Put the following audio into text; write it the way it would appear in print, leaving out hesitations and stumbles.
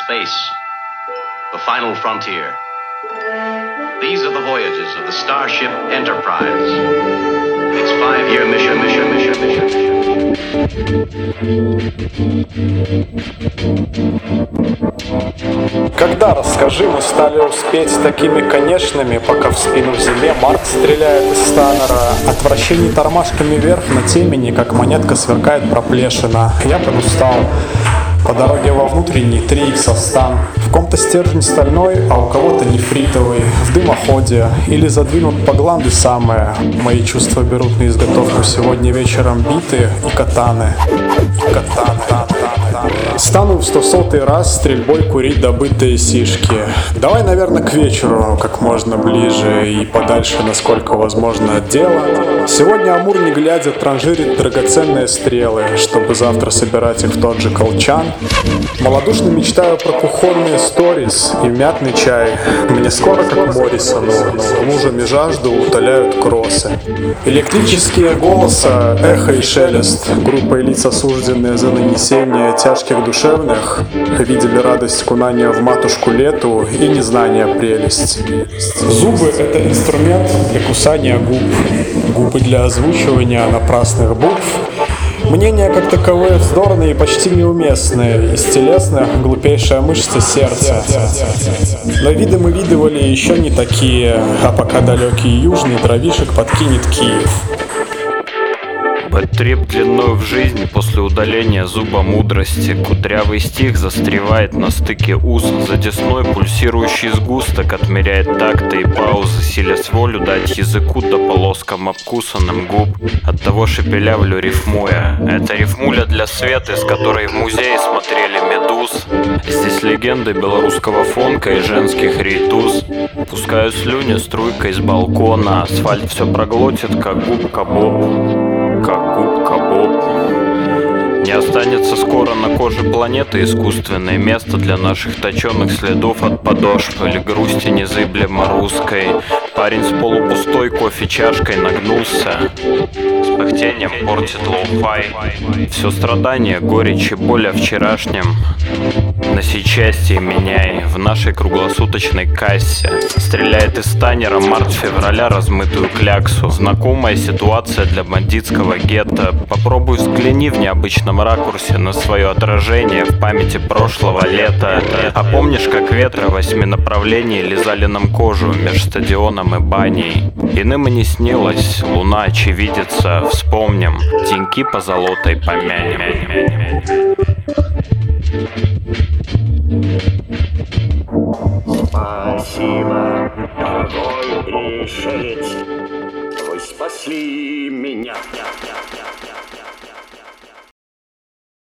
Space, the final frontier. These are the voyages of the Starship Enterprise. Its 5-year mission. Когда, расскажи, мы стали успеть такими конечными, пока в спину в зиме Марк стреляет из станера. Отвращение тормашками вверх на темени, как монетка сверкает проплешина. Я подустал. По дороге во внутренний 3х стан. В ком-то стержень стальной, а у кого-то нефритовый. В дымоходе. Или задвинут по гланды самые. Мои чувства берут на изготовку сегодня вечером биты и катаны. Стану в 100-й раз стрельбой курить добытые сишки. Давай, наверное, к вечеру как можно ближе и подальше, насколько возможно, от дела. Сегодня Амур, не глядя, транжирит драгоценные стрелы, чтобы завтра собирать их в тот же колчан. Малодушно мечтаю про кухонные сторис и мятный чай. Мне скоро как Моррисону, лужами жажду утоляют кроссы. Электрические голоса, эхо и шелест. Группой лиц, осужденные за нанесение тяжких душевных, видели радость кунания в матушку лету и незнание прелесть. Зубы — это инструмент для кусания губ. Губы для озвучивания напрасных букв. Мнения как таковые вздорные и почти неуместные. Из телесных — глупейшая мышца сердца. Но виды мы видывали еще не такие, а пока далекий южный дровишек подкинет Киев. Бэттрип длиною в жизнь после удаления зуба мудрости. Кудрявый стих застревает на стыке уст. За десной пульсирующий сгусток отмеряет такты и паузы, силясь волю дать языку да полоскам обкусанным губ. Оттого шепелявлю, рифмуя. Это рифмуля для Светы, с которой в музее смотрели медуз. Здесь легенды белорусского фонка и женских рейтуз. Пускаю слюни струйкой с балкона. Асфальт все проглотит, как губка Боб. Как губка Боб. Не останется скоро на коже планеты искусственное место для наших точенных следов от подошв или грусти незыблемо русской. Парень с полупустой кофе-чашкой нагнулся. С пыхтением портит лоу-фай. Все страдание, горечь и боль о вчерашнем на сейчас меняй в нашей круглосуточной кассе. Стреляет из станера март-февраля размытую кляксу. Знакомая ситуация для бандитского гетто. Попробуй взгляни в необычном ракурсе на свое отражение в памяти прошлого лета. А помнишь, как ветры в 8 направлений лизали нам кожу меж стадионом и баней? Иным и не снилось, луна очевидится. Вспомним, деньки позолотой помянем. Спасибо, дорогой пришелец, вы спасли меня.